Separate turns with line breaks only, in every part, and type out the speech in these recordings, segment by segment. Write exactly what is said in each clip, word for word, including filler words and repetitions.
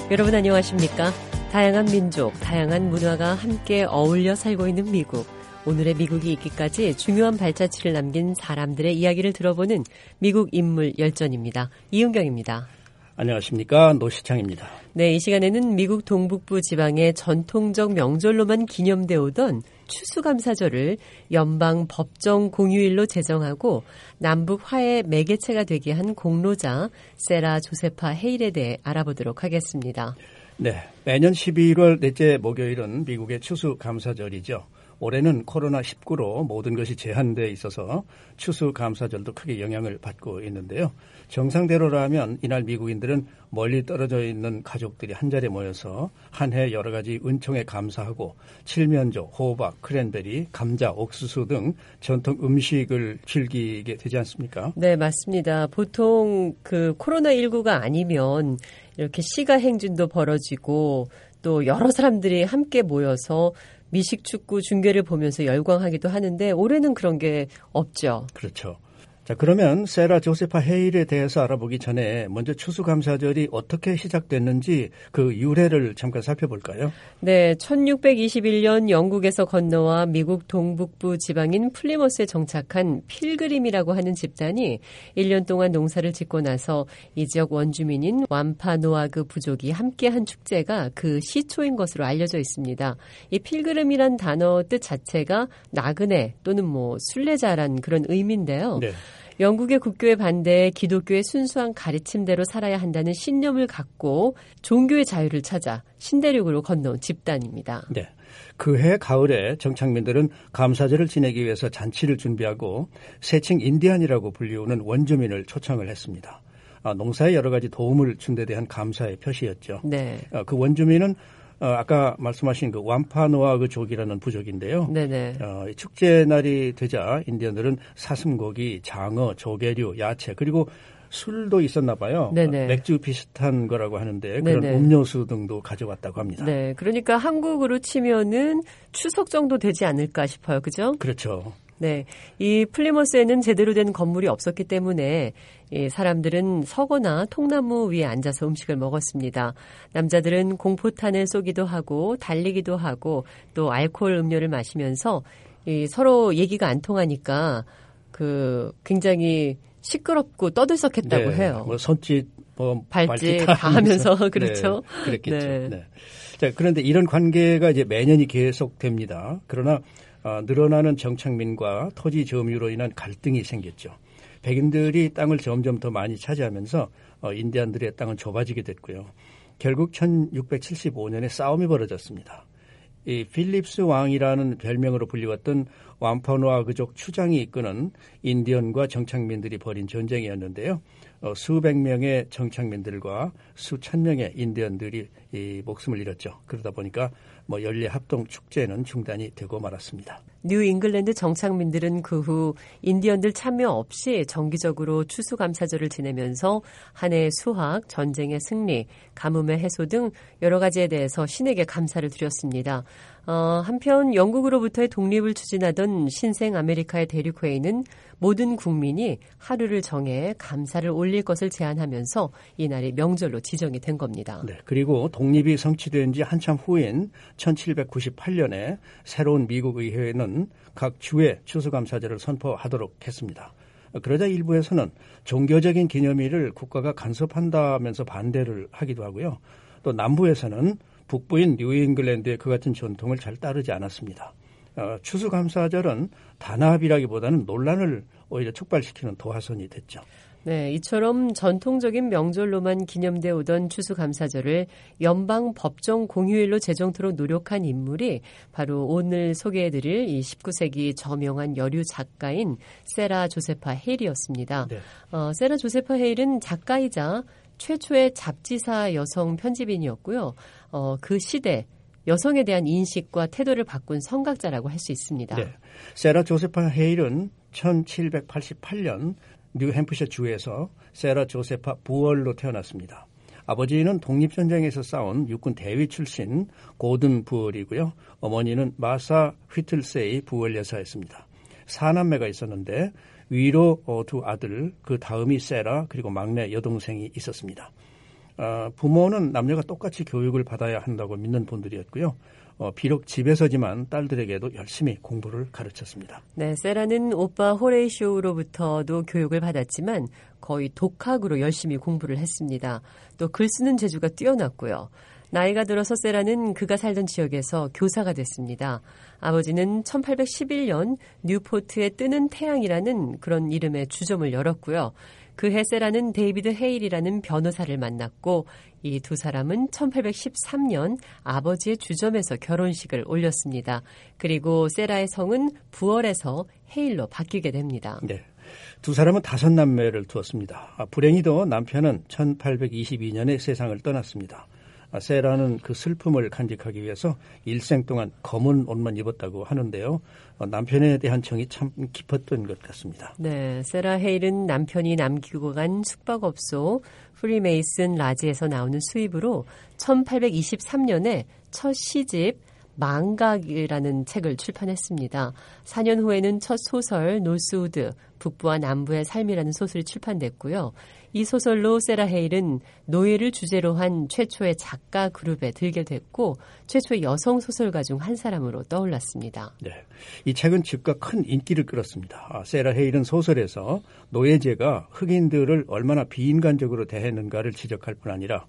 여러분 안녕하십니까? 다양한 민족, 다양한 문화가 함께 어울려 살고 있는 미국. 오늘의 미국이 있기까지 중요한 발자취를 남긴 사람들의 이야기를 들어보는 미국 인물 열전입니다. 이은경입니다.
안녕하십니까? 노시창입니다.
네, 이 시간에는 미국 동북부 지방의 전통적 명절로만 기념되어 오던 추수감사절을 연방 법정 공휴일로 제정하고 남북 화해 매개체가 되게 한 공로자 세라 조세파 헤일에 대해 알아보도록 하겠습니다.
네, 매년 십이월 넷째 목요일은 미국의 추수감사절이죠. 올해는 코로나 십구로 모든 것이 제한돼 있어서 추수감사절도 크게 영향을 받고 있는데요. 정상대로라면 이날 미국인들은 멀리 떨어져 있는 가족들이 한자리에 모여서 한 해 여러 가지 은총에 감사하고 칠면조, 호박, 크랜베리, 감자, 옥수수 등 전통 음식을 즐기게 되지 않습니까?
네, 맞습니다. 보통 그 코로나십구가 아니면 이렇게 시가 행진도 벌어지고 또 여러 사람들이 함께 모여서 미식축구 중계를 보면서 열광하기도 하는데 올해는 그런 게 없죠.
그렇죠. 자, 그러면 세라 조세파 헤일에 대해서 알아보기 전에 먼저 추수감사절이 어떻게 시작됐는지 그 유래를 잠깐 살펴볼까요?
네, 천육백이십일 년 영국에서 건너와 미국 동북부 지방인 플리머스에 정착한 필그림이라고 하는 집단이 일 년 동안 농사를 짓고 나서 이 지역 원주민인 완파노아그 부족이 함께한 축제가 그 시초인 것으로 알려져 있습니다. 이 필그림이란 단어 뜻 자체가 나그네 또는 뭐 순례자란 그런 의미인데요.
네.
영국의 국교에 반대해 기독교의 순수한 가르침대로 살아야 한다는 신념을 갖고 종교의 자유를 찾아 신대륙으로 건너온 집단입니다.
네. 그해 가을에 정착민들은 감사절을 지내기 위해서 잔치를 준비하고 세칭 인디안이라고 불리우는 원주민을 초청을 했습니다. 아, 농사에 여러 가지 도움을 준 데 대한 감사의 표시였죠.
네.
아, 그 원주민은 어, 아까 말씀하신 그 완파노아그 족이라는 부족인데요.
네네.
어, 축제 날이 되자 인디언들은 사슴고기, 장어, 조개류, 야채 그리고 술도 있었나 봐요.
네네.
맥주 비슷한 거라고 하는데 그런
네네.
음료수 등도 가져왔다고 합니다.
네, 그러니까 한국으로 치면은 추석 정도 되지 않을까 싶어요. 그죠?
그렇죠.
네, 이 플리머스에는 제대로 된 건물이 없었기 때문에 이 사람들은 서거나 통나무 위에 앉아서 음식을 먹었습니다. 남자들은 공포탄을 쏘기도 하고 달리기도 하고 또 알코올 음료를 마시면서 이 서로 얘기가 안 통하니까 그 굉장히 시끄럽고 떠들썩했다고
네,
해요.
뭐 손짓, 뭐
발짓 다 하면서 그렇죠.
네, 그랬겠죠.
네.
네. 자, 그런데 이런 관계가 이제 매년이 계속됩니다. 그러나 어, 늘어나는 정착민과 토지 점유로 인한 갈등이 생겼죠. 백인들이 땅을 점점 더 많이 차지하면서 어, 인디안들의 땅은 좁아지게 됐고요. 결국 천육백칠십오 년에 싸움이 벌어졌습니다. 이 필립스 왕이라는 별명으로 불리웠던 완파노아 그족 추장이 이끄는 인디언과 정착민들이 벌인 전쟁이었는데요. 어, 수백 명의 정착민들과 수천 명의 인디언들이 이 목숨을 잃었죠. 그러다 보니까 뭐 연례 합동 축제는 중단이 되고 말았습니다.
뉴 잉글랜드 정착민들은 그 후 인디언들 참여 없이 정기적으로 추수감사절을 지내면서 한 해의 수확, 전쟁의 승리, 가뭄의 해소 등 여러 가지에 대해서 신에게 감사를 드렸습니다. 어, 한편 영국으로부터의 독립을 추진하던 신생 아메리카의 대륙회의는 모든 국민이 하루를 정해 감사를 올릴 것을 제안하면서 이날이 명절로 지정이 된 겁니다.
네, 그리고 독립이 성취된 지 한참 후인 천칠백구십팔 년에 새로운 미국 의회는 각 주에 추수감사절을 선포하도록 했습니다. 그러자 일부에서는 종교적인 기념일을 국가가 간섭한다면서 반대를 하기도 하고요. 또 남부에서는 북부인 뉴잉글랜드의 그 같은 전통을 잘 따르지 않았습니다. 어, 추수감사절은 단합이라기보다는 논란을 오히려 촉발시키는 도화선이 됐죠.
네, 이처럼 전통적인 명절로만 기념되어 오던 추수감사절을 연방 법정 공휴일로 제정토록 노력한 인물이 바로 오늘 소개해드릴 이 십구 세기 저명한 여류 작가인 세라 조세파 헤일이었습니다. 네. 어, 세라 조세파 헤일은 작가이자 최초의 잡지사 여성 편집인이었고요. 어, 그 시대 여성에 대한 인식과 태도를 바꾼 성각자라고 할 수 있습니다.
네. 세라 조세파 헤일은 천칠백팔십팔 년 뉴햄프셔 주에서 세라 조세파 부월로 태어났습니다. 아버지는 독립전쟁에서 싸운 육군 대위 출신 고든 부월이고요. 어머니는 마사 휘틀세이 부월 여사였습니다. 사남매가 있었는데 위로 두 아들, 그 다음이 세라, 그리고 막내 여동생이 있었습니다. 어, 부모는 남녀가 똑같이 교육을 받아야 한다고 믿는 분들이었고요. 어, 비록 집에서지만 딸들에게도 열심히 공부를 가르쳤습니다.
네, 세라는 오빠 호레이쇼로부터도 교육을 받았지만 거의 독학으로 열심히 공부를 했습니다. 또 글 쓰는 재주가 뛰어났고요. 나이가 들어서 세라는 그가 살던 지역에서 교사가 됐습니다. 아버지는 천팔백십일 년 뉴포트의 뜨는 태양이라는 그런 이름의 주점을 열었고요. 그해 세라는 데이비드 헤일이라는 변호사를 만났고 이 두 사람은 천팔백십삼 년 아버지의 주점에서 결혼식을 올렸습니다. 그리고 세라의 성은 부월에서 헤일로 바뀌게 됩니다.
네, 두 사람은 다섯 남매를 두었습니다. 아, 불행히도 남편은 천팔백이십이 년에 세상을 떠났습니다. 세라는 그 슬픔을 간직하기 위해서 일생 동안 검은 옷만 입었다고 하는데요. 남편에 대한 정이 참 깊었던 것 같습니다.
네, 세라 헤일은 남편이 남기고 간 숙박업소 프리메이슨 라지에서 나오는 수입으로 천팔백이십삼 년에 첫 시집 망각이라는 책을 출판했습니다. 사 년 후에는 첫 소설 노스우드, 북부와 남부의 삶이라는 소설이 출판됐고요. 이 소설로 세라 헤일은 노예를 주제로 한 최초의 작가 그룹에 들게 됐고 최초의 여성 소설가 중 한 사람으로 떠올랐습니다.
네, 이 책은 즉각 큰 인기를 끌었습니다. 아, 세라 헤일은 소설에서 노예제가 흑인들을 얼마나 비인간적으로 대했는가를 지적할 뿐 아니라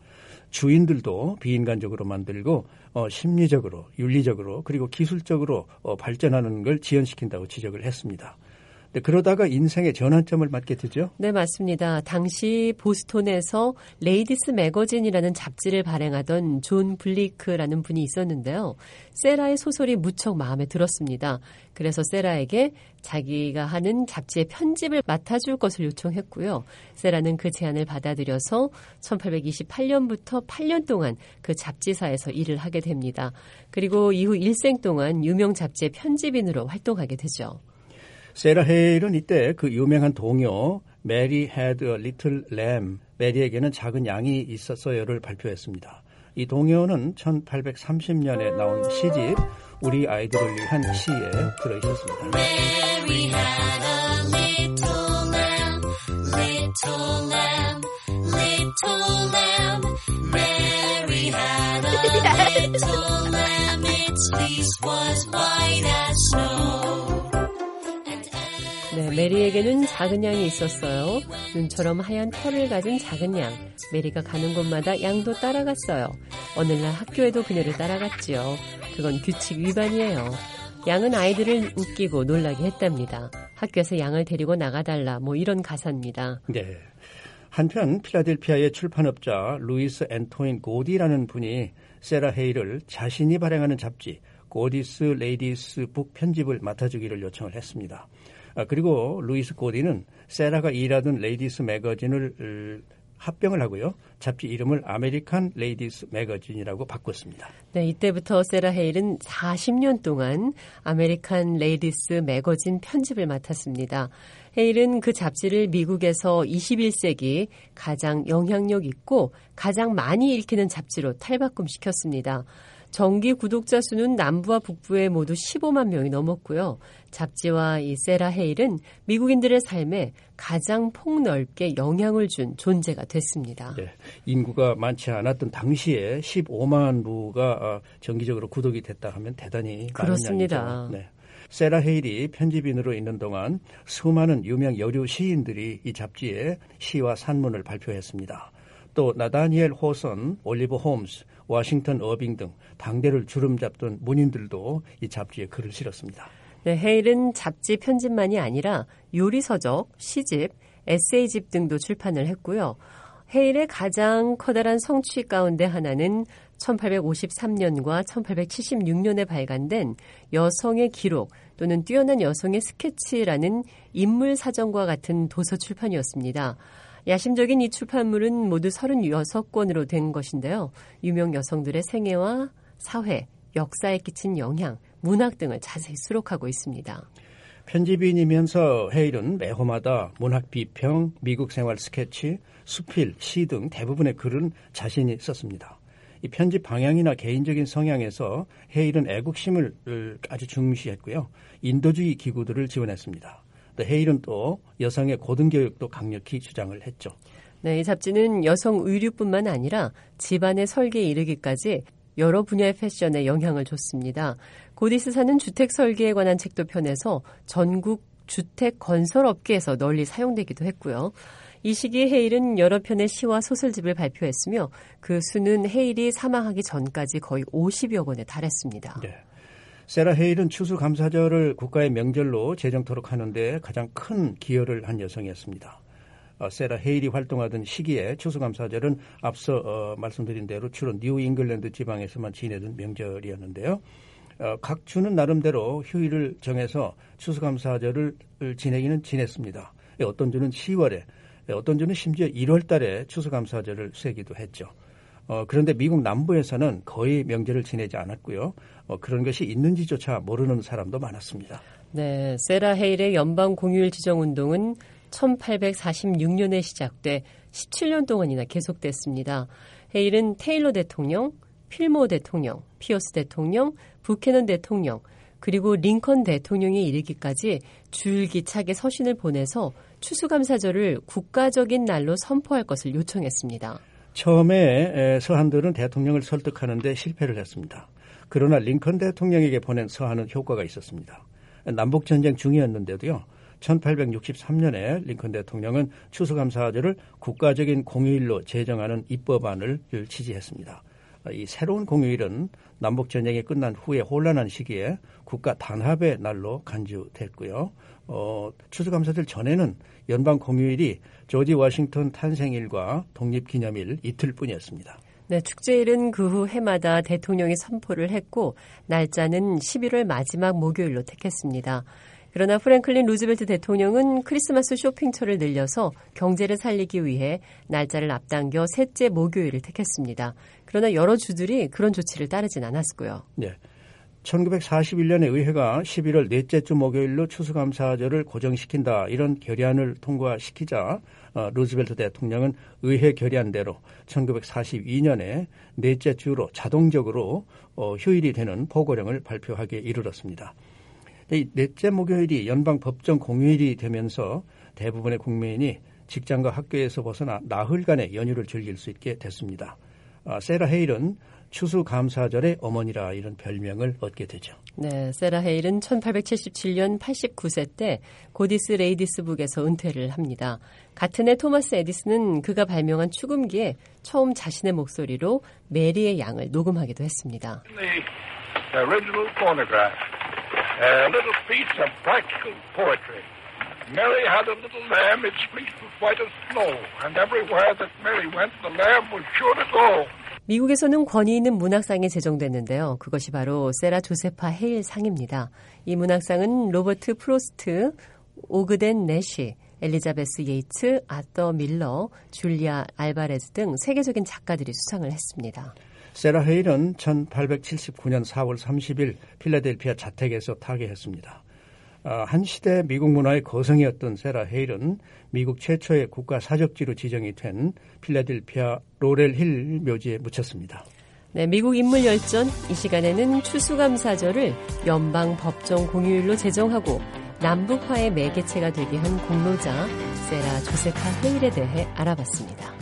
주인들도 비인간적으로 만들고 어, 심리적으로, 윤리적으로 그리고 기술적으로 어, 발전하는 걸 지연시킨다고 지적을 했습니다. 네, 그러다가 인생의 전환점을 맞게 되죠?
네, 맞습니다. 당시 보스톤에서 레이디스 매거진이라는 잡지를 발행하던 존 블리크라는 분이 있었는데요. 세라의 소설이 무척 마음에 들었습니다. 그래서 세라에게 자기가 하는 잡지의 편집을 맡아줄 것을 요청했고요. 세라는 그 제안을 받아들여서 천팔백이십팔 년부터 팔 년 동안 그 잡지사에서 일을 하게 됩니다. 그리고 이후 일생 동안 유명 잡지의 편집인으로 활동하게 되죠.
세라 헤일은 이때 그 유명한 동요 Mary had a little lamb, 메리에게는 작은 양이 있었어요를 발표했습니다. 이 동요는 천팔백삼십 년에 나온 시집 우리 아이들을 위한 시에 들어있었습니다.
Mary had a little lamb, little lamb, little lamb. Mary had a little lamb, its fleece was white as snow.
네, 메리에게는 작은 양이 있었어요. 눈처럼 하얀 털을 가진 작은 양. 메리가 가는 곳마다 양도 따라갔어요. 어느 날 학교에도 그녀를 따라갔지요. 그건 규칙 위반이에요. 양은 아이들을 웃기고 놀라게 했답니다. 학교에서 양을 데리고 나가달라 뭐 이런 가사입니다.
네. 한편 필라델피아의 출판업자 루이스 앤토인 고디라는 분이 세라 헤일을 자신이 발행하는 잡지 고디스 레이디스 북 편집을 맡아주기를 요청을 했습니다. 아, 그리고 루이스 고디는 세라가 일하던 레이디스 매거진을 합병을 하고요. 잡지 이름을 아메리칸 레이디스 매거진이라고 바꿨습니다.
네, 이때부터 세라 헤일은 사십 년 동안 아메리칸 레이디스 매거진 편집을 맡았습니다. 헤일은 그 잡지를 미국에서 이십일 세기 가장 영향력 있고 가장 많이 읽히는 잡지로 탈바꿈시켰습니다. 정기 구독자 수는 남부와 북부에 모두 십오만 명이 넘었고요. 잡지와 이 세라 헤일은 미국인들의 삶에 가장 폭넓게 영향을 준 존재가 됐습니다.
네, 인구가 많지 않았던 당시에 십오만 부가 정기적으로 구독이 됐다 하면 대단히
그렇습니다.
많은 양이죠. 네. 세라 헤일이 편집인으로 있는 동안 수많은 유명 여류 시인들이 이 잡지에 시와 산문을 발표했습니다. 또 나다니엘 호선, 올리버 홈스, 워싱턴 어빙 등 당대를 주름잡던 문인들도 이 잡지에 글을 실었습니다.
네, 헤일은 잡지 편집만이 아니라 요리서적, 시집, 에세이집 등도 출판을 했고요. 헤일의 가장 커다란 성취 가운데 하나는 천팔백오십삼 년과 천팔백칠십육 년에 발간된 여성의 기록 또는 뛰어난 여성의 스케치라는 인물 사전과 같은 도서 출판이었습니다. 야심적인 이 출판물은 모두 서른여섯 권으로 된 것인데요. 유명 여성들의 생애와 사회, 역사에 끼친 영향, 문학 등을 자세히 수록하고 있습니다.
편집인이면서 헤일은 매호마다 문학 비평, 미국 생활 스케치, 수필, 시 등 대부분의 글은 자신이 썼습니다. 이 편집 방향이나 개인적인 성향에서 헤일은 애국심을 아주 중시했고요. 인도주의 기구들을 지원했습니다. 또 헤일은 또 여성의 고등교육도 강력히 주장을 했죠.
네, 이 잡지는 여성 의류뿐만 아니라 집안의 설계에 이르기까지 여러 분야의 패션에 영향을 줬습니다. 고디스 사는 주택 설계에 관한 책도 펴내서 전국 주택 건설 업계에서 널리 사용되기도 했고요. 이 시기에 헤일은 여러 편의 시와 소설집을 발표했으며 그 수는 헤일이 사망하기 전까지 거의 오십여 권에 달했습니다.
네. 세라 헤일은 추수감사절을 국가의 명절로 제정토록 하는데 가장 큰 기여를 한 여성이었습니다. 어, 세라 헤일이 활동하던 시기에 추수감사절은 앞서 어, 말씀드린 대로 주로 뉴 잉글랜드 지방에서만 지내던 명절이었는데요. 어, 각 주는 나름대로 휴일을 정해서 추수감사절을 지내기는 지냈습니다. 어떤 주는 시월에, 어떤 주는 심지어 일월 달에 추수감사절을 쇠기도 했죠. 어, 그런데 미국 남부에서는 거의 명절을 지내지 않았고요. 어, 그런 것이 있는지조차 모르는 사람도 많았습니다.
네, 세라 헤일의 연방 공휴일 지정 운동은 천팔백사십육 년에 시작돼 십칠 년 동안이나 계속됐습니다. 헤일은 테일러 대통령, 필모 대통령, 피어스 대통령, 부캐넌 대통령, 그리고 링컨 대통령이 이르기까지 줄기차게 서신을 보내서 추수감사절을 국가적인 날로 선포할 것을 요청했습니다.
처음에 서한들은 대통령을 설득하는데 실패를 했습니다. 그러나 링컨 대통령에게 보낸 서한은 효과가 있었습니다. 남북전쟁 중이었는데도요. 천팔백육십삼 년에 링컨 대통령은 추수감사절을 국가적인 공휴일로 제정하는 입법안을 지지했습니다. 이 새로운 공휴일은 남북전쟁이 끝난 후에 혼란한 시기에 국가 단합의 날로 간주됐고요. 어, 추수감사절 전에는 연방 공휴일이 조지 워싱턴 탄생일과 독립기념일 이틀뿐이었습니다.
네, 축제일은 그 후 해마다 대통령이 선포를 했고 날짜는 십일월 마지막 목요일로 택했습니다. 그러나 프랭클린 루즈벨트 대통령은 크리스마스 쇼핑철을 늘려서 경제를 살리기 위해 날짜를 앞당겨 셋째 목요일을 택했습니다. 그러나 여러 주들이 그런 조치를 따르진 않았고요.
네. 천구백사십일 년에 의회가 십일월 넷째 주 목요일로 추수감사절을 고정시킨다 이런 결의안을 통과시키자 어, 루즈벨트 대통령은 의회 결의안대로 천구백사십이 년에 넷째 주로 자동적으로 어, 휴일이 되는 보고령을 발표하기에 이르렀습니다. 이 넷째 목요일이 연방 법정 공휴일이 되면서 대부분의 국민이 직장과 학교에서 벗어나 나흘간의 연휴를 즐길 수 있게 됐습니다. 아, 세라 헤일은 추수감사절의 어머니라 이런 별명을 얻게 되죠.
네, 세라 헤일은 천팔백칠십칠 년 팔십구 세 때 고디스 레이디스북에서 은퇴를 합니다. 같은 해 토마스 에디슨은 그가 발명한 축음기에 처음 자신의 목소리로 메리의 양을 녹음하기도 했습니다.
The original phonograph, a little piece of practical poetry. Mary had a little lamb, its fleece was white as snow, and everywhere that Mary went, the lamb was sure to go.
미국에서는 권위 있는 문학상이 제정됐는데요. 그것이 바로 세라 조세파 헤일 상입니다. 이 문학상은 로버트 프로스트, 오그덴 내시, 엘리자베스 예이츠, 아더 밀러, 줄리아 알바레즈 등 세계적인 작가들이 수상을 했습니다.
세라 헤일은 천팔백칠십구 년 사월 삼십일 필라델피아 자택에서 타계했습니다. 한 시대 미국 문화의 거성이었던 세라 헤일은 미국 최초의 국가 사적지로 지정이 된 필라델피아 로렐힐 묘지에 묻혔습니다.
네, 미국 인물 열전 이 시간에는 추수감사절을 연방 법정 공휴일로 제정하고 남북화의 매개체가 되게 한 공로자 세라 조세파 헤일에 대해 알아봤습니다.